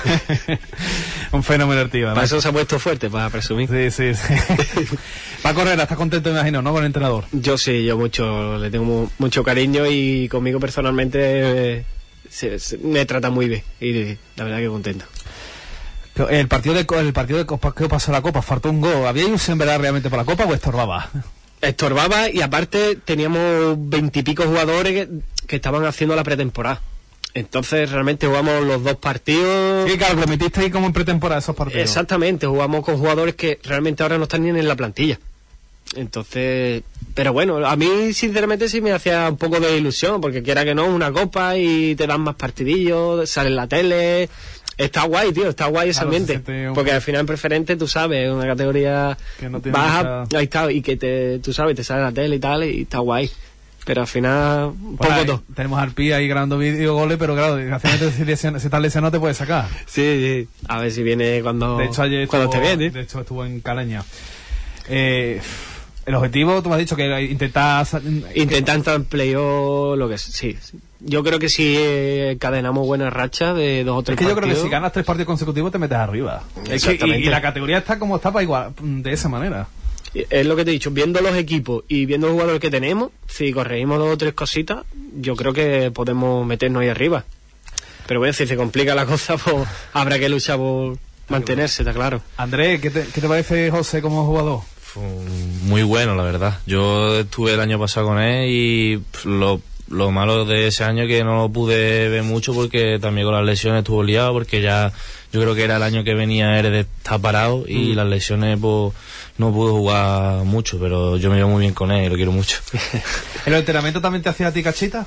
Un fenómeno el tío, ¿no? Para eso se ha puesto fuerte, para presumir. Sí, sí, sí. Paco Herrera, ¿estás contento, me imagino, no? Con el entrenador. Yo sí, yo mucho, le tengo mu- mucho cariño y conmigo personalmente eh, se- se- me trata muy bien. Y la verdad que contento. El partido de, el partido de Copa, ¿qué pasó en la Copa? Faltó un gol. ¿Había ilusión, verdad, realmente por la Copa o estorbaba? Estorbaba y aparte teníamos veintipico jugadores que, que estaban haciendo la pretemporada. Entonces realmente jugamos los dos partidos. Sí, claro, lo metiste ahí como en pretemporada esos partidos. Exactamente, jugamos con jugadores que realmente ahora no están ni en la plantilla. Entonces, pero bueno, a mí sinceramente sí me hacía un poco de ilusión, porque quiera que no, una copa y te dan más partidillos, sale en la tele. Está guay, tío, está guay ese Claro, se ambiente. siente un- Porque al final en preferente, tú sabes, es una categoría Que no tiene baja, mucha- ahí está, y que te, tú sabes, te sale en la tele y tal, y está guay. Pero al final, un Por poco ahí todo. tenemos al Pi ahí grabando vídeo goles, pero claro, desgraciadamente si, lesiona- si estás lesionado te puedes sacar. Sí, sí. A ver si viene cuando, De hecho, ayer cuando estuvo, te viene. de hecho, estuvo en Calaña. Eh, El objetivo, tú me has dicho que intentar... Intentar entrar en playoff, lo que es, sí. Yo creo que si eh, encadenamos buenas rachas de dos o tres Es que yo partidos... creo que si ganas tres partidos consecutivos te metes arriba. Es que, y, y la categoría está como está para igual, de esa manera. Es lo que te he dicho, viendo los equipos y viendo los jugadores que tenemos, si corregimos dos o tres cositas, yo creo que podemos meternos ahí arriba. Pero bueno, si se complica la cosa, pues habrá que luchar por mantenerse, está claro. Andrés, ¿qué te, qué te parece José como jugador? Fue muy bueno, la verdad. Yo estuve el año pasado con él y lo, lo malo de ese año que no lo pude ver mucho porque también con las lesiones estuvo liado, porque ya yo creo que era el año que venía él de estar parado y mm. las lesiones pues no pudo jugar mucho, pero yo me llevo muy bien con él y lo quiero mucho. ¿El entrenamiento también te hacía a ti cachita?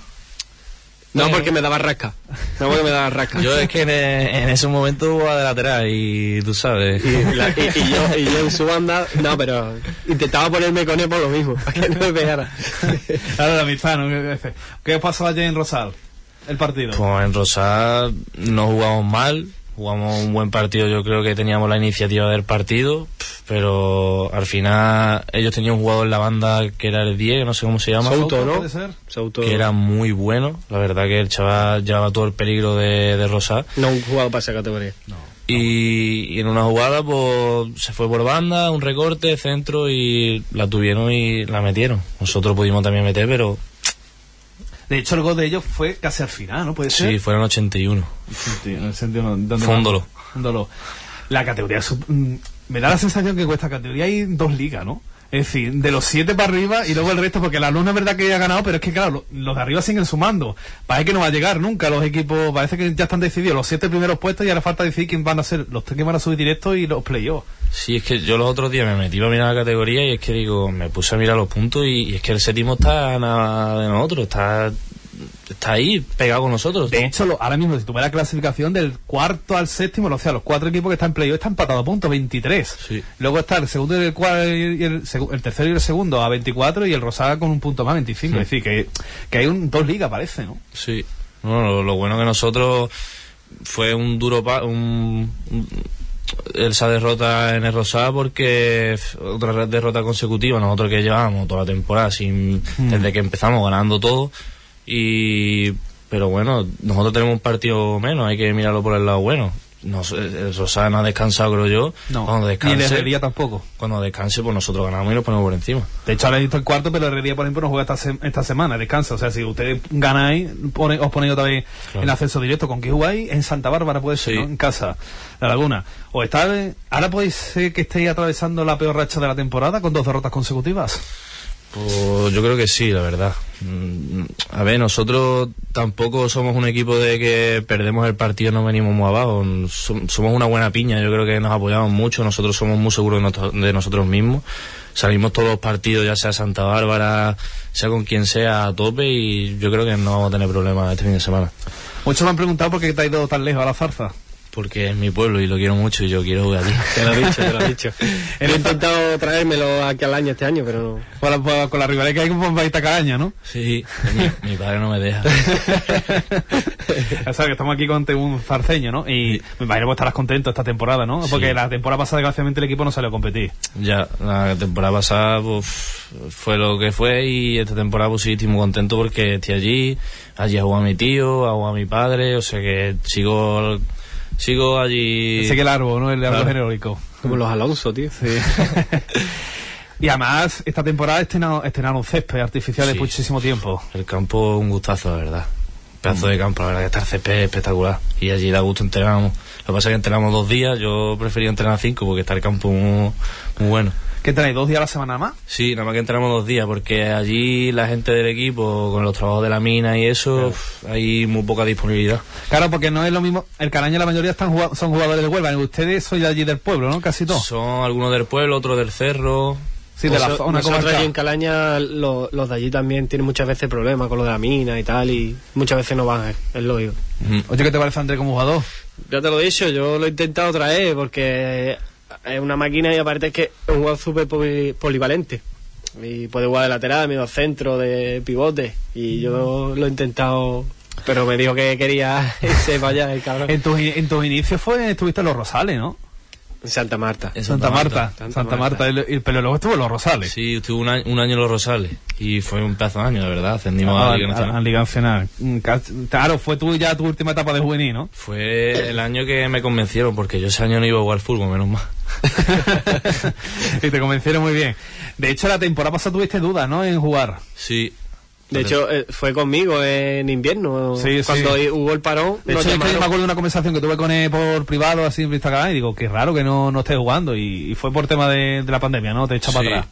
No, porque me daba rasca. No, porque me daba rasca. Yo es que en, en ese momento jugaba de lateral y tú sabes. Y, la, y, y, yo, y yo en su banda, no, pero intentaba ponerme con él por lo mismo, para que no me pegara. Claro, la amistad, ¿no? ¿Qué pasó ayer en Rosal, el partido? Pues en Rosal no jugamos mal, jugamos un buen partido, yo creo que teníamos la iniciativa del partido, pero al final ellos tenían un jugador en la banda que era el diez, que no sé cómo se llama. Souto, ¿no? ¿Puede ser? Souto. Que era muy bueno, la verdad que el chaval llevaba todo el peligro de, de Rosal. No un jugador para esa categoría. No. Y, y en una jugada pues se fue por banda, un recorte, centro y la tuvieron y la metieron. Nosotros pudimos también meter, pero... De hecho, el gol de ellos fue casi al final, ¿no? ¿Puede ser? Sí, fueron ochenta y uno. En el sentido, ¿dónde fue un dolor. Un dolor. La categoría... Me da la sensación que con esta categoría hay dos ligas, ¿no? Es decir, de los siete para arriba y luego el resto, porque la luna es verdad que ya ha ganado, pero es que claro, los de arriba siguen sumando. Parece que no va a llegar nunca los equipos, parece que ya están decididos los siete primeros puestos y ahora falta decidir quién van a ser, los tres que van a subir directo y los playoffs. Sí, es que yo los otros días me metí a mirar la categoría y es que digo, me puse a mirar los puntos y, y es que el séptimo está nada de nosotros, está... está ahí pegado con nosotros. De hecho, lo, ahora mismo, si tú ves la clasificación del cuarto al séptimo, o sea, los cuatro equipos que están en playoff están empatados a puntos, veintitrés. Sí. Luego está el segundo y el, cuarto, y el, el tercero y el segundo a veinticuatro y el Rosada con un punto más, veinticinco. Sí. Es decir, que, que hay un, dos ligas, parece, ¿no? Sí. No, lo, lo bueno que nosotros fue un duro... Pa, un, un, esa derrota en el Rosada porque otra derrota consecutiva, nosotros que llevábamos toda la temporada sin, mm. desde que empezamos ganando todo. Y pero bueno, nosotros tenemos un partido menos, hay que mirarlo por el lado bueno. Nos, el Rosada no ha descansado, creo yo. No, cuando descanse, ni el Herrería tampoco. Cuando descanse, pues nosotros ganamos y nos ponemos por encima. De hecho, ahora he visto el cuarto, pero el Herrería, por ejemplo, no juega esta, se esta semana, descansa. O sea, si ustedes ganáis, pone, os ponéis otra vez claro. en acceso directo. ¿Con qué jugáis? En Santa Bárbara, puede ser, sí. ¿no? En casa, La Laguna. O está, ahora puede ser que estéis atravesando la peor racha de la temporada con dos derrotas consecutivas. Pues yo creo que sí, la verdad. A ver, nosotros tampoco somos un equipo de que perdemos el partido y no venimos muy abajo. Somos una buena piña, yo creo que nos apoyamos mucho, nosotros somos muy seguros de nosotros mismos. Salimos todos los partidos, ya sea Santa Bárbara, sea con quien sea, a tope y yo creo que no vamos a tener problemas este fin de semana. Muchos me han preguntado por qué te has ido tan lejos a la Zarza. Porque es mi pueblo y lo quiero mucho y yo quiero jugar allí. Te lo he dicho, te lo he dicho. He intentado traérmelo aquí al año este año, pero no. Con la, con, con la rivalidad que hay con Baita cada año, ¿no? Sí, mi, mi padre no me deja. O sea, que estamos aquí con un zarceño, ¿no? Y me imagino que estarás contento esta temporada, ¿no? Porque sí. La temporada pasada, desgraciadamente, el equipo no salió a competir. Ya, la temporada pasada pues, fue lo que fue y esta temporada pues sí estoy muy contento porque estoy allí, allí ha jugado mi tío, ha jugado mi padre, o sea que sigo... Sigo allí... Ese que el árbol, ¿no? El árbol claro. genérico. Como los Alonso, tío. Sí. Y además, esta temporada estrenaron, estrenaron césped artificial sí. de muchísimo tiempo. El campo, un gustazo, la verdad. Pedazo mm. de campo, la verdad que está el césped espectacular. Y allí da gusto entrenamos. Lo que pasa es que entrenamos dos días, yo prefería entrenar cinco porque está el campo muy, muy bueno. ¿Qué entrenáis, dos días a la semana más? Sí, nada más que entrenamos dos días, porque allí la gente del equipo, con los trabajos de la mina y eso, claro. uf, hay muy poca disponibilidad. Claro, porque no es lo mismo, el Caraña la mayoría están son jugadores de Huelva, ustedes son de allí del pueblo, ¿no? Casi todos. Son algunos del pueblo, otros del cerro. Sí, de la zona. Nosotros allí en Calaña, lo, los de allí también tienen muchas veces problemas con lo de la mina y tal, y muchas veces no van, es lógico. Uh-huh. Oye, ¿qué te parece Andrés como jugador? Ya te lo he dicho, yo lo he intentado traer porque... es una máquina y aparte es que es un jugador súper polivalente y puede jugar de lateral, de medio centro, de pivote y yo lo he intentado pero me dijo que quería irse para allá el cabrón. En tus en tus inicios fue estuviste en los Rosales, ¿no? Santa Marta. En Santa, Santa Marta, Marta. Santa, Santa Marta, Marta. El- el- pero luego estuvo en los Rosales. Sí, estuve un año, un año en los Rosales y fue un pedazo de año, la verdad. Ascendimos Ah, a la Liga a- Nacional. a Liga Nacional. Mm, ca- Claro, fue tú ya tu última etapa de juvenil, ¿no? Fue el año que me convencieron, porque yo ese año no iba a jugar fútbol, menos mal. Y te convencieron muy bien. De hecho, la temporada pasada tuviste dudas, ¿no? En jugar. Sí. De hecho, eh, fue conmigo en invierno. Sí, sí. Cuando hubo el parón, De nos hecho, es que yo llamaron. me acuerdo de una conversación que tuve con él por privado, así en Instagram, y digo, qué raro que no, no estés jugando. Y, y fue por tema de, de la pandemia, ¿no? Te echa Sí. para atrás.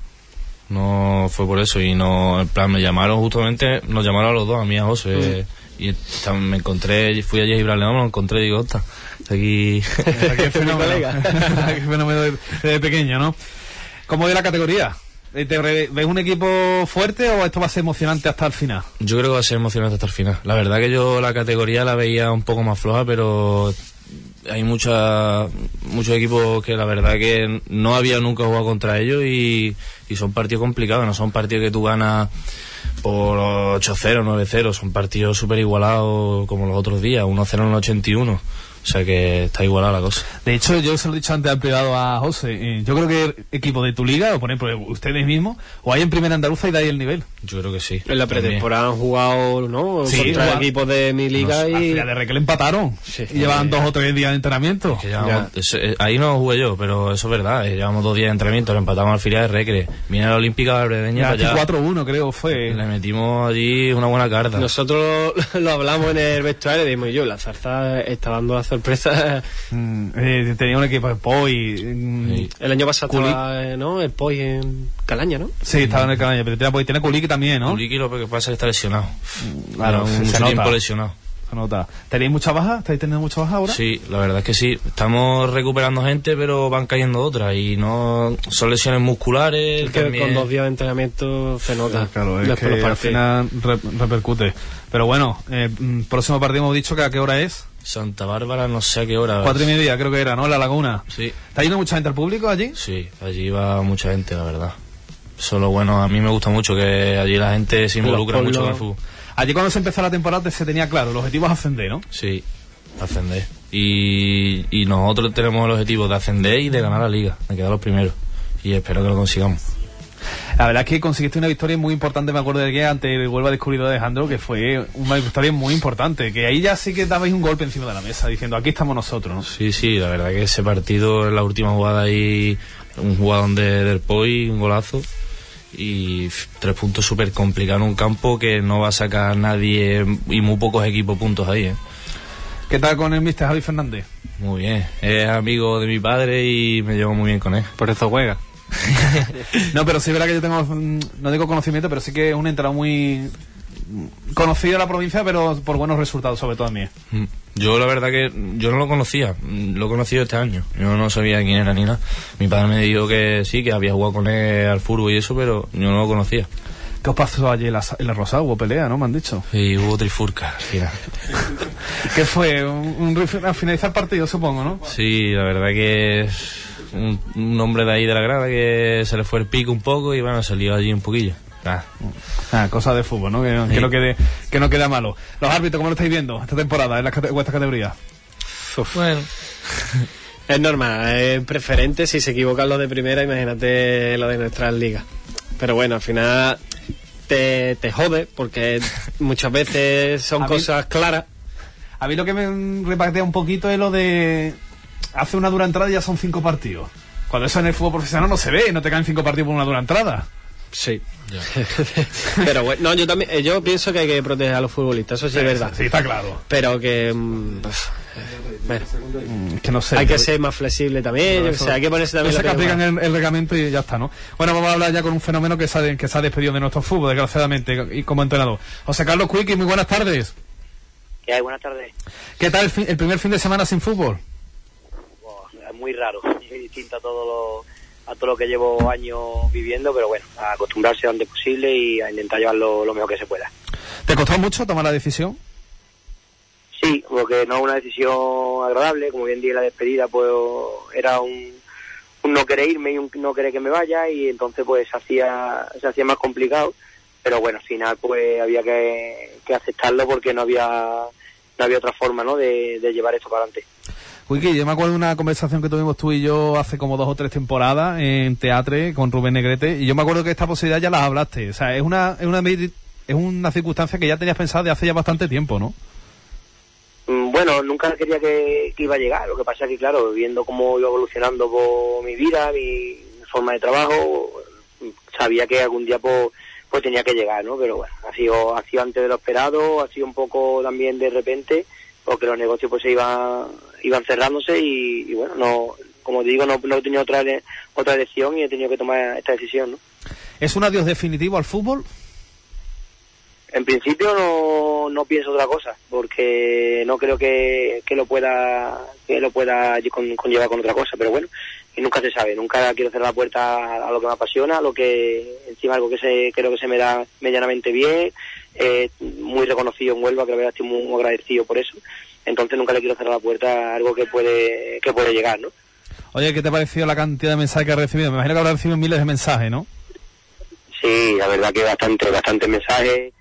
No fue por eso y no, en plan, me llamaron justamente, nos llamaron a los dos, a mí y a José. Y esta- me encontré, fui allí a Gibraltar, me lo encontré y digo, "Ostras, aquí". Qué fenómeno. colega. Qué fenómeno de, de pequeño, ¿no? ¿Cómo ve la categoría? ¿Te re- ¿Ves un equipo fuerte o esto va a ser emocionante hasta el final? Yo creo que va a ser emocionante hasta el final. La verdad que yo la categoría la veía un poco más floja, pero hay mucha, muchos equipos que la verdad que no había nunca jugado contra ellos y, y son partidos complicados, no son partidos que tú ganas por ocho cero, nueve cero, son partidos súper igualados como los otros días, uno cero en el ochenta y uno. O sea que está igualada la cosa. De hecho, yo se lo he dicho antes al privado a José. eh, yo creo que el equipo de tu liga, o por ejemplo ustedes mismos, o hay en primera andaluza y dais el nivel. Yo creo que sí. En la También. pretemporada han jugado, ¿no? Sí, contra jugar- equipos de mi liga Al y. final de Reque le empataron. Sí. y llevaban dos o tres días de entrenamiento. Que llevamos- eso- eh, ahí no jugué yo, pero eso es verdad. eh, Llevamos dos días de entrenamiento, lo empatamos al filial de Recre. Viene la Olímpica Valbredeña Ya, para allá. cuatro uno creo fue. Le metimos allí una buena carta. Nosotros lo, lo hablamos en el vestuario y dijimos yo, la Zarza está dando la sorpresa. Mm, eh, tenía un equipo de Poi. mm, Sí. El año pasado Culi- estaba, eh, ¿no? El Poi en Calaña, ¿no? Sí, estaba en el canal, pero tiene, tiene Kuliki también, ¿no? Kuliki lo que pasa es que está lesionado. Claro, Lleva se mucho nota. tiempo lesionado. Se nota. ¿Tenéis mucha baja? ¿Estáis teniendo mucha baja ahora? Sí, la verdad es que sí. Estamos recuperando gente, pero van cayendo otras. Y no son lesiones musculares. Es que también. con dos días de entrenamiento se nota. Claro, es después que los al partidos. final re- repercute. Pero bueno, el mm, próximo partido hemos dicho que a qué hora es. Santa Bárbara, no sé a qué hora. Cuatro y media creo que era, ¿no? En La Laguna. Sí, ¿Está yendo mucha gente al público allí? sí, allí va mucha gente, la verdad. Solo bueno, a mí me gusta mucho que allí la gente se involucra Los mucho con el pueblos- fútbol. Allí cuando se empezó la temporada se tenía claro, el objetivo es ascender, ¿no? Sí, ascender. Y, y nosotros tenemos el objetivo de ascender y de ganar la liga, de quedar los primeros. Y espero que lo consigamos. La verdad es que conseguiste una victoria muy importante, me acuerdo de que ante el Huelva Descubridor de Alejandro, que fue una victoria muy importante, que ahí ya sí que dabais un golpe encima de la mesa, diciendo, aquí estamos nosotros, ¿no? Sí, sí, la verdad que ese partido en la última jugada ahí, un jugadón de, del Poi, un golazo. Y f, tres puntos súper complicados en un campo que no va a sacar nadie y muy pocos equipos puntos ahí, ¿eh? ¿Qué tal con el mister Javi Fernández? Muy bien, es amigo de mi padre y me llevo muy bien con él. Por eso juega. No, pero sí es verdad que yo tengo, mm, no digo conocimiento, pero sí que es un entrenador muy mm, conocido en la provincia, pero por buenos resultados, sobre todo a mí. Mm. Yo la verdad que yo no lo conocía, mm, lo he conocido este año, yo no sabía quién era ni nada. Mi padre me dijo que sí, que había jugado con él al fútbol y eso, pero yo no lo conocía. ¿Qué os pasó allí en la, en la Rosada? Hubo pelea, ¿no? Me han dicho. Y hubo trifurca al final. ¿Qué fue? Un, un rif- al finalizar el partido, supongo, ¿no? Sí, la verdad que es un, un hombre de ahí de la grada que se le fue el pico un poco y bueno, salió allí un poquillo. Ah, Ah, cosas de fútbol, ¿no? Que, no- que Sí. no quede, que no queda malo. Los árbitros, ¿cómo lo estáis viendo esta temporada en la cate- vuestra categoría? bueno, Es normal, es preferente. Si se equivocan los de primera, imagínate lo de nuestras ligas. Pero bueno, al final te, te jode porque muchas veces son A mí- cosas claras. A mí lo que me repatea un poquito es lo de... Hace una dura entrada y ya son cinco partidos. Cuando eso en el fútbol profesional no se ve, no te caen cinco partidos por una dura entrada. Sí. Pero bueno, no, yo también, eh, yo pienso que hay que proteger a los futbolistas, eso sí es verdad. Sí, está claro. Pero que mm, pues, bueno, Mm, Es que no sé. hay que yo- ser más flexible también, yo que eso- sé, hay que ponerse también Yo sé la que piel aplican más. el, el reglamento y ya está, ¿no? Bueno, vamos a hablar ya con un fenómeno que se ha, de- que se ha despedido de nuestro fútbol, desgraciadamente, y como entrenador. José Carlos Cuiqui, muy buenas tardes. ¿Qué hay? Buenas tardes. ¿Qué tal el, fin- el primer fin de semana sin fútbol? Bueno, es muy raro, es distinto a todo lo, a todo lo que llevo años viviendo, pero bueno, a acostumbrarse lo antes posible y a intentar llevarlo lo mejor que se pueda. ¿Te costó mucho tomar la decisión? Sí, porque no es una decisión agradable, como bien dije la despedida, pues era un, un no querer irme y un no querer que me vaya y entonces pues se hacía, se hacía más complicado, pero bueno, al final pues había que, que aceptarlo porque no había no había otra forma, ¿no?, de, de llevar esto para adelante. Wiki, yo me acuerdo de una conversación que tuvimos tú y yo hace como dos o tres temporadas en Teatre con Rubén Negrete, y yo me acuerdo que esta posibilidad ya la hablaste. O sea, es una, es una, es una circunstancia que ya tenías pensado de hace ya bastante tiempo, ¿no? Bueno, nunca quería que, que iba a llegar. Lo que pasa es que, claro, viendo cómo iba evolucionando por mi vida, mi forma de trabajo, sabía que algún día pues, pues tenía que llegar, ¿no? Pero bueno, ha sido, ha sido antes de lo esperado, ha sido un poco también de repente, porque los negocios pues se iban, iban cerrándose y, y bueno, no, como digo, no, no he tenido otra, otra elección y he tenido que tomar esta decisión, ¿no? ¿Es un adiós definitivo al fútbol? En principio no, no pienso otra cosa, porque no creo que, que lo pueda que lo pueda con, conllevar con otra cosa, pero bueno, y nunca se sabe, nunca quiero cerrar la puerta a lo que me apasiona, a lo que encima algo que se creo que se me da medianamente bien, eh, muy reconocido en Huelva, que la verdad estoy muy, muy agradecido por eso, entonces nunca le quiero cerrar la puerta a algo que puede que puede llegar, ¿no? Oye, ¿qué te ha parecido la cantidad de mensajes que has recibido? Me imagino que habrás recibido miles de mensajes, ¿no? Sí, la verdad que bastante, bastante mensajes.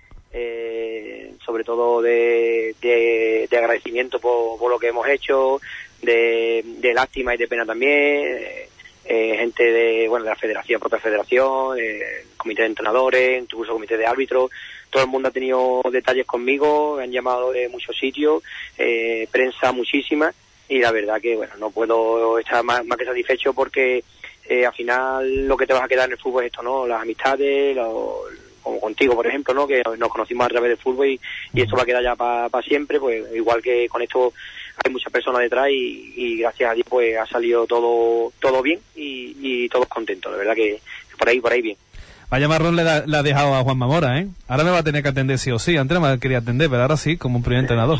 Eh, sobre todo de, de, de agradecimiento por, por lo que hemos hecho, de, de lástima y de pena también, eh, eh, gente de bueno de la federación, propia federación, eh, comité de entrenadores, incluso comité de árbitros, todo el mundo ha tenido detalles conmigo, me han llamado de muchos sitios, eh, prensa muchísima, y la verdad que bueno no puedo estar más, más que satisfecho porque eh, al final lo que te vas a quedar en el fútbol es esto, ¿no? Las amistades, los como contigo, por ejemplo, ¿no? Que nos conocimos a través del fútbol y, y esto va a quedar ya para pa siempre, pues igual que con esto hay muchas personas detrás y, y gracias a Dios pues ha salido todo todo bien y, y todos contentos, la verdad que por ahí por ahí bien. Vaya marrón le, da, le ha dejado a Juan Mamora, ¿eh? Ahora me va a tener que atender sí o sí, antes no me quería atender, pero ahora sí, como un primer entrenador.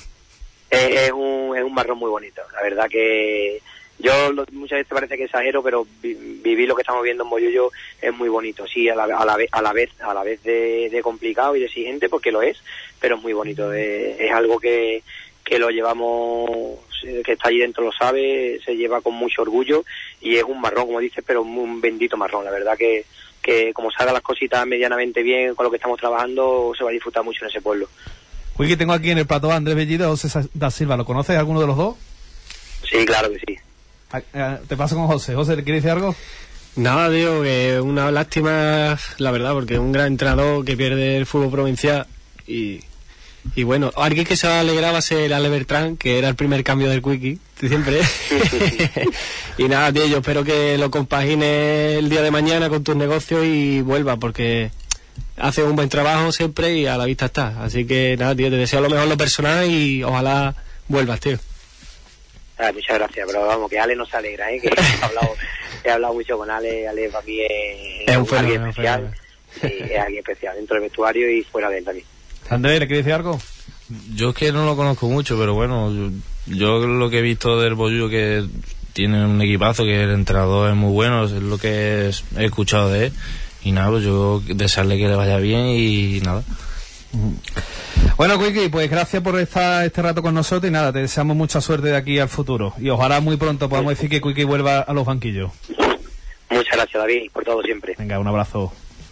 Es, es, un, es un marrón muy bonito, la verdad que yo lo, muchas veces parece que exagero, pero vi, vivir lo que estamos viendo en Moyullo es muy bonito, sí, a la, a la vez a la vez a la vez de, de complicado y de exigente, porque lo es, pero es muy bonito, es, es algo que, que lo llevamos, que está allí dentro lo sabe, se lleva con mucho orgullo y es un marrón, como dices, pero un bendito marrón, la verdad que, que como salgan las cositas medianamente bien con lo que estamos trabajando, se va a disfrutar mucho en ese pueblo. Wiki, tengo aquí en el plató a Andrés Bellido y José da Silva, ¿lo conoces alguno de los dos? Sí, claro que sí. Te paso con José. José, ¿le quieres decir algo? Nada, digo que una lástima, la verdad, porque es un gran entrenador que pierde el fútbol provincial y, y bueno, alguien que se alegraba va a ser Ale Bertrán, que era el primer cambio del Wiki, siempre. Y nada, tío, yo espero que lo compagines el día de mañana con tus negocios y vuelva, porque hace un buen trabajo siempre y a la vista está. Así que nada, tío, te deseo lo mejor en lo personal y ojalá vuelvas, tío. Ah, muchas gracias, pero vamos, que Ale no se alegra, ¿eh? Que he hablado, he hablado mucho con Ale, Ale para mí es, es un fenómeno, alguien especial, sí, es alguien especial dentro del vestuario y fuera de él también. Andrés, ¿le quieres decir algo? Yo es que no lo conozco mucho, pero bueno, yo, yo lo que he visto del Moyullo que tiene un equipazo, que el entrenador es muy bueno, es lo que he escuchado de él, y nada, pues yo desearle que le vaya bien y nada. Bueno, Wiki, pues gracias por estar este rato con nosotros y nada, te deseamos mucha suerte de aquí al futuro y ojalá muy pronto podamos decir que Wiki vuelva a los banquillos. Muchas gracias, David, por todo siempre. Venga, un abrazo.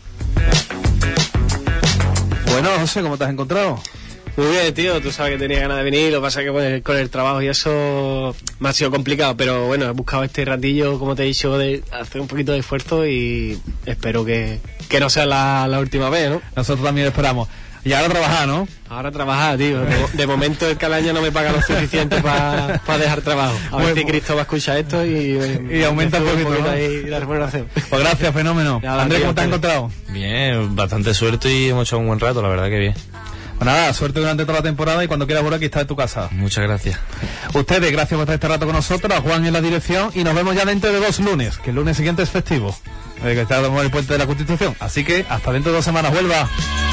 Bueno, José, ¿cómo te has encontrado? Muy bien, tío, tú sabes que tenía ganas de venir, lo que pasa es que con el, con el trabajo y eso me ha sido complicado, pero bueno, he buscado este ratillo, como te he dicho, de hacer un poquito de esfuerzo y espero que, que no sea la, la última vez, ¿no? Nosotros también esperamos. Y ahora trabajar, ¿no? Ahora trabajar, tío. De, de momento el Calaña no me paga lo suficiente para pa dejar trabajo. A ver si Cristo va a escuchar esto y... Y aumenta un poquito, ¿no? Ahí la remuneración. Pues gracias, fenómeno. Nada, Andrés, tío, ¿cómo te has encontrado? Bien, bastante suerte y hemos echado un buen rato, la verdad que bien. Pues nada, suerte durante toda la temporada y cuando quieras volver aquí está en tu casa. Muchas gracias. Ustedes, gracias por estar este rato con nosotros, a Juan en la dirección y nos vemos ya dentro de dos lunes, que el lunes siguiente es festivo, eh, que está el puente de la Constitución. Así que hasta dentro de dos semanas, vuelva.